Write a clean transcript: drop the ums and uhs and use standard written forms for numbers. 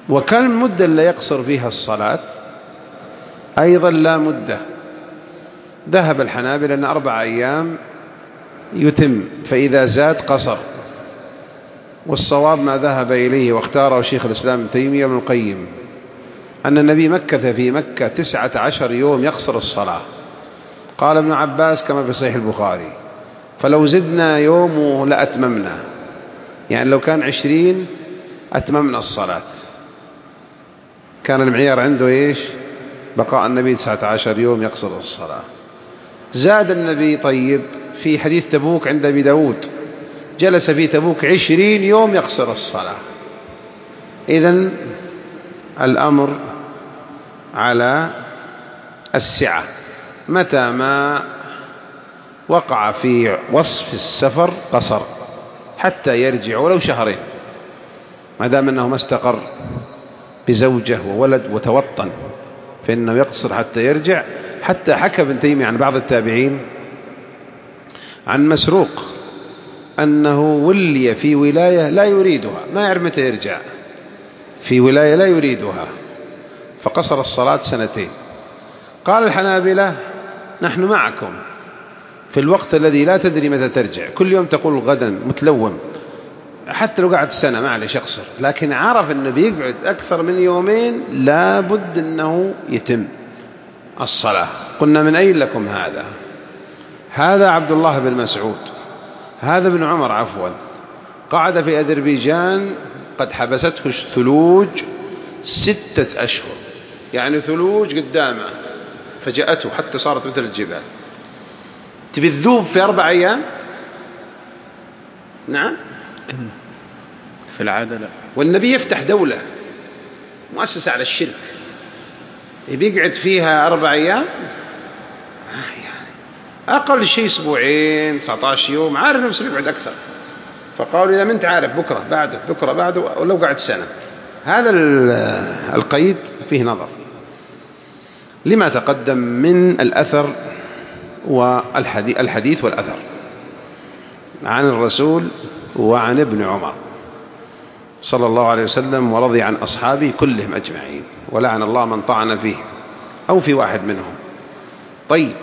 وكان المدة اللي يقصر فيها الصلاة أيضا لا مدة. ذهب الحنابلة أن 4 أيام يتم، فإذا زاد قصر. والصواب ما ذهب إليه واختاره شيخ الإسلام ابن تيمية وابن القيم، أن النبي مكث في مكة 19 يوم يقصر الصلاة. قال ابن عباس كما في صحيح البخاري: فلو زدنا يوم لأتممنا، يعني لو كان 20 أتممنا الصلاة. كان المعيار عنده إيش؟ بقاء النبي 19 يوم يقصر الصلاة. زاد النبي طيب في حديث تبوك عند أبي داود، جلس في تبوك 20 يوم يقصر الصلاة. إذن الأمر على السعة، متى ما وقع في وصف السفر قصر حتى يرجع، ولو 2 شهر، ما دام أنه ما استقر بزوجة وولد وتوطن، فإنه يقصر حتى يرجع. حتى حكى ابن تيمية عن بعض التابعين عن مسروق أنه ولي في ولاية لا يريدها، ما يعرف متى يرجع، في ولاية لا يريدها، فقصر الصلاة 2 سنين. قال الحنابلة: نحن معكم في الوقت الذي لا تدري متى ترجع، كل يوم تقول غدا متلوم، حتى لو قعد سنة معلش يقصر، لكن عرف أنه بيقعد أكثر من 2 يومين لا بد أنه يتم الصلاة. قلنا: من أين لكم هذا؟ هذا عبد الله بن مسعود، هذا ابن عمر عفوا، قعد في أذربيجان قد حبسته الثلوج 6 أشهر، يعني ثلوج قدامه فجأته حتى صارت مثل الجبال. تبي الذوب في 4 أيام؟ نعم، في العادة لا. والنبي يفتح دولة مؤسسة على الشرك، بيقعد فيها 4 أيام؟ يعني أقل شيء 2 أسبوع 19 يوم، عارف نفسه يقعد أكثر. فقالوا: إذا ما أنت عارف بكرة بعده بكرة بعده، ولو قعد سنة. هذا القيد فيه نظر لما تقدم من الأثر والحديث والأثر عن الرسول وعن ابن عمر صلى الله عليه وسلم، ورضي عن أصحابه كلهم أجمعين، ولعن الله من طعن فيه أو في واحد منهم. طيب،